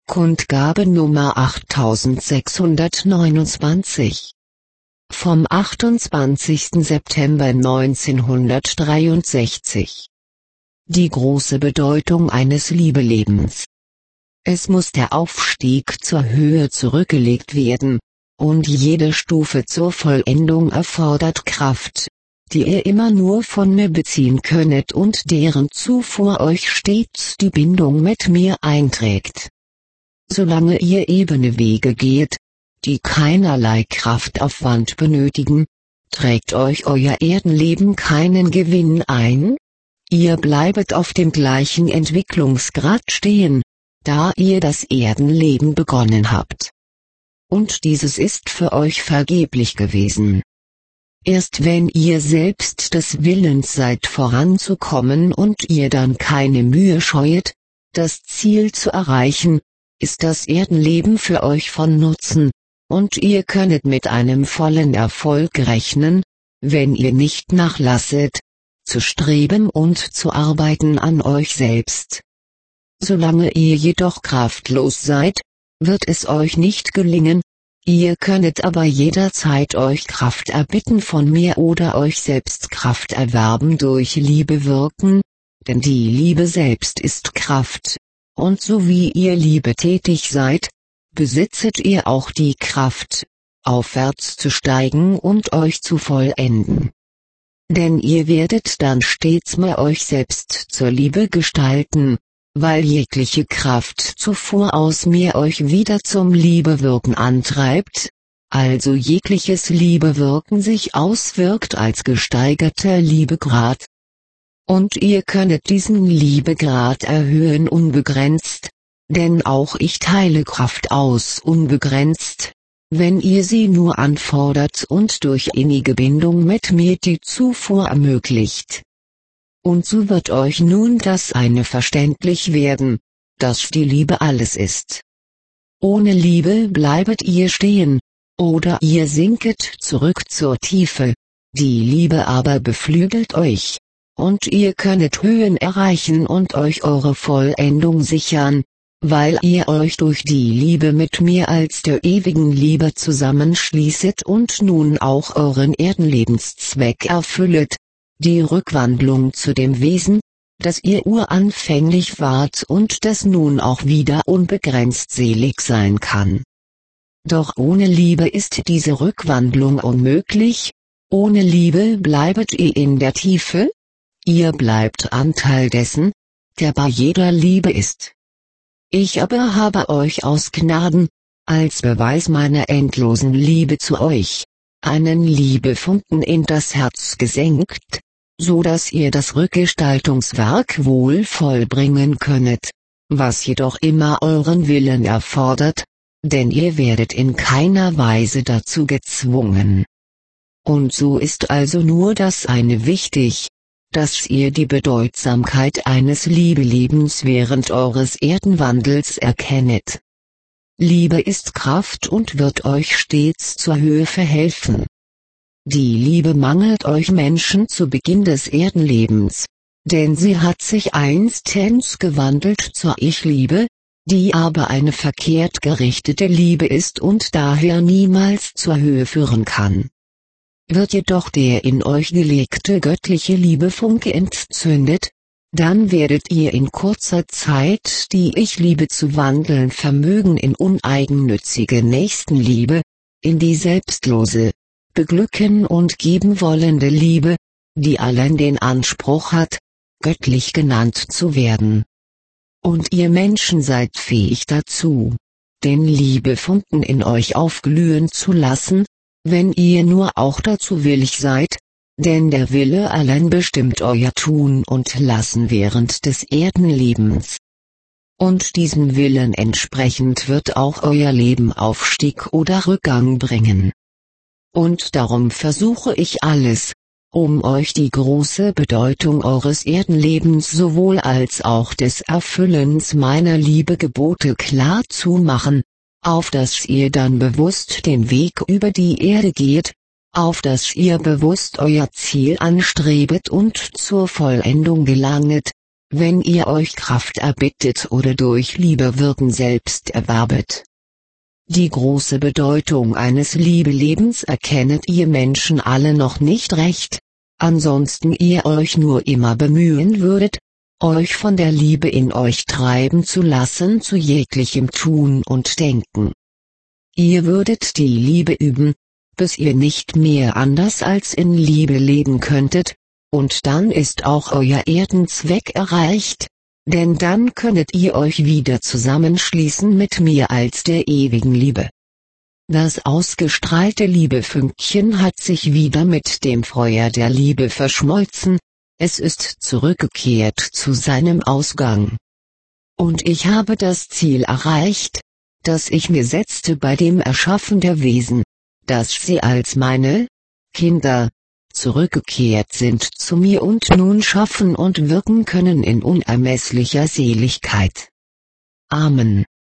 Kundgabe Nummer 8629. Vom 28. September 1963. Die große Bedeutung eines Liebelebens. Es muss der Aufstieg zur Höhe zurückgelegt werden, und jede Stufe zur Vollendung erfordert Kraft, die ihr immer nur von mir beziehen könnet und deren Zufuhr euch stets die Bindung mit mir einträgt. Solange ihr ebene Wege geht, die keinerlei Kraftaufwand benötigen, trägt euch euer Erdenleben keinen Gewinn ein. Ihr bleibet auf dem gleichen Entwicklungsgrad stehen, da ihr das Erdenleben begonnen habt. Und dieses ist für euch vergeblich gewesen. Erst wenn ihr selbst des Willens seid voranzukommen und ihr dann keine Mühe scheuet, das Ziel zu erreichen, ist das Erdenleben für euch von Nutzen, und ihr könnet mit einem vollen Erfolg rechnen, wenn ihr nicht nachlasset, zu streben und zu arbeiten an euch selbst. Solange ihr jedoch kraftlos seid, wird es euch nicht gelingen, ihr könnet aber jederzeit euch Kraft erbitten von mir oder euch selbst Kraft erwerben durch Liebe wirken, denn die Liebe selbst ist Kraft. Und so wie ihr Liebe tätig seid, besitzet ihr auch die Kraft, aufwärts zu steigen und euch zu vollenden. Denn ihr werdet dann stets mehr euch selbst zur Liebe gestalten, weil jegliche Kraftzufuhr aus mir euch wieder zum Liebewirken antreibt, also jegliches Liebewirken sich auswirkt als gesteigerter Liebegrad. Und ihr könnet diesen Liebegrad erhöhen unbegrenzt, denn auch ich teile Kraft aus unbegrenzt, wenn ihr sie nur anfordert und durch innige Bindung mit mir die Zufuhr ermöglicht. Und so wird euch nun das eine verständlich werden, dass die Liebe alles ist. Ohne Liebe bleibet ihr stehen, oder ihr sinket zurück zur Tiefe, die Liebe aber beflügelt euch, und ihr könnet Höhen erreichen und euch eure Vollendung sichern, weil ihr euch durch die Liebe mit mir als der ewigen Liebe zusammenschließet und nun auch euren Erdenlebenszweck erfüllet, die Rückwandlung zu dem Wesen, das ihr uranfänglich wart und das nun auch wieder unbegrenzt selig sein kann. Doch ohne Liebe ist diese Rückwandlung unmöglich, ohne Liebe bleibet ihr in der Tiefe, ihr bleibt Anteil dessen, der bei jeder Liebe ist. Ich aber habe euch aus Gnaden, als Beweis meiner endlosen Liebe zu euch, einen Liebefunken in das Herz gesenkt, so dass ihr das Rückgestaltungswerk wohl vollbringen könnet, was jedoch immer euren Willen erfordert, denn ihr werdet in keiner Weise dazu gezwungen. Und so ist also nur das eine wichtig, dass ihr die Bedeutsamkeit eines Liebelebens während eures Erdenwandels erkennet. Liebe ist Kraft und wird euch stets zur Höhe verhelfen. Die Liebe mangelt euch Menschen zu Beginn des Erdenlebens, denn sie hat sich einstens gewandelt zur Ich-Liebe, die aber eine verkehrt gerichtete Liebe ist und daher niemals zur Höhe führen kann. Wird jedoch der in euch gelegte göttliche Liebefunke entzündet, dann werdet ihr in kurzer Zeit die Ich-Liebe zu wandeln vermögen in uneigennützige Nächstenliebe, in die selbstlose, beglücken und geben wollende Liebe, die allein den Anspruch hat, göttlich genannt zu werden. Und ihr Menschen seid fähig dazu, den Liebefunken in euch aufglühen zu lassen, wenn ihr nur auch dazu willig seid, denn der Wille allein bestimmt euer Tun und Lassen während des Erdenlebens. Und diesem Willen entsprechend wird auch euer Leben Aufstieg oder Rückgang bringen. Und darum versuche ich alles, um euch die große Bedeutung eures Erdenlebens sowohl als auch des Erfüllens meiner Liebegebote klar zu machen, auf dass ihr dann bewusst den Weg über die Erde geht, auf dass ihr bewusst euer Ziel anstrebet und zur Vollendung gelanget, wenn ihr euch Kraft erbittet oder durch Liebe wirken selbst erwerbet. Die große Bedeutung eines Liebelebens erkennet ihr Menschen alle noch nicht recht, ansonsten ihr euch nur immer bemühen würdet, euch von der Liebe in euch treiben zu lassen zu jeglichem Tun und Denken. Ihr würdet die Liebe üben, bis ihr nicht mehr anders als in Liebe leben könntet, und dann ist auch euer Erdenzweck erreicht, denn dann könnet ihr euch wieder zusammenschließen mit mir als der ewigen Liebe. Das ausgestrahlte Liebefünkchen hat sich wieder mit dem Feuer der Liebe verschmolzen, es ist zurückgekehrt zu seinem Ausgang. Und ich habe das Ziel erreicht, das ich mir setzte bei dem Erschaffen der Wesen, dass sie als meine Kinder zurückgekehrt sind zu mir und nun schaffen und wirken können in unermesslicher Seligkeit. Amen.